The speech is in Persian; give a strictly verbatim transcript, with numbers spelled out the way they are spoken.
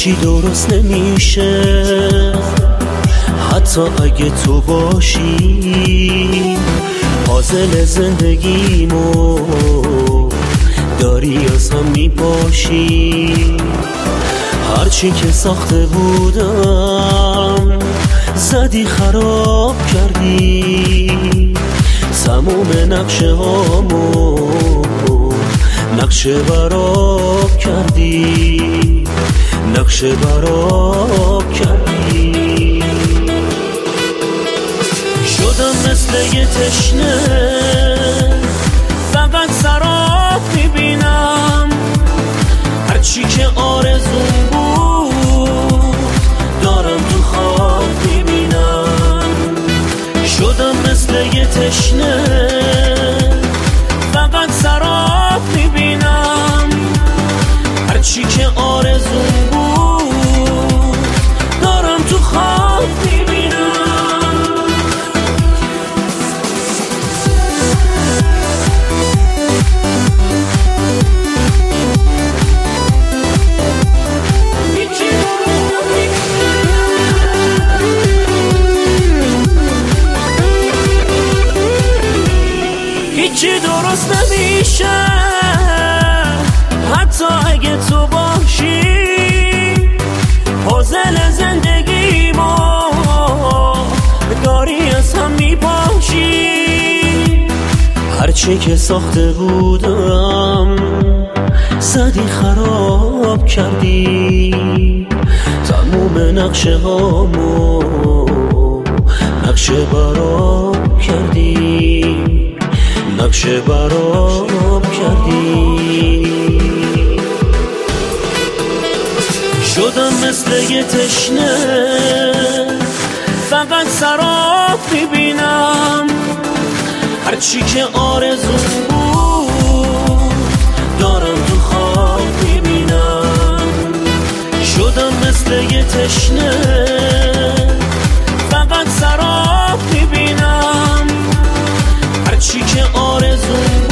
هیچی درست نمیشه حتی اگه تو باشی. پازل زندگیمو داری از هم میپاشی. هرچی که ساخته بودم زدی خراب کردی. تموم نقشه هامو نقشه براب کردی. نقشه براب کردی. شدم مثل یه تشنه فقط سراب میبینم. هرچی که آرزون بود دارم تو خواب میبینم. شدم مثل یه تشنه فقط سراب میبینم. هرچی که آرزون بود دارم تو خواب میبینم. هیچی درست نمیشه حتی اگه تو باشی. پازل زندگیمو داری از هم میپاشی. هرچی که ساخته بودم زدی خراب کردی. تموم نقشه هامو نقشه براب کردی. نقشه براب کردی. شدم مثل یه تشنه فقط سراب میبینم. هرچی که آرزون بود دارم تو خواب میبینم. شدم مثل یه تشنه فقط سراب میبینم. هرچی که آرزون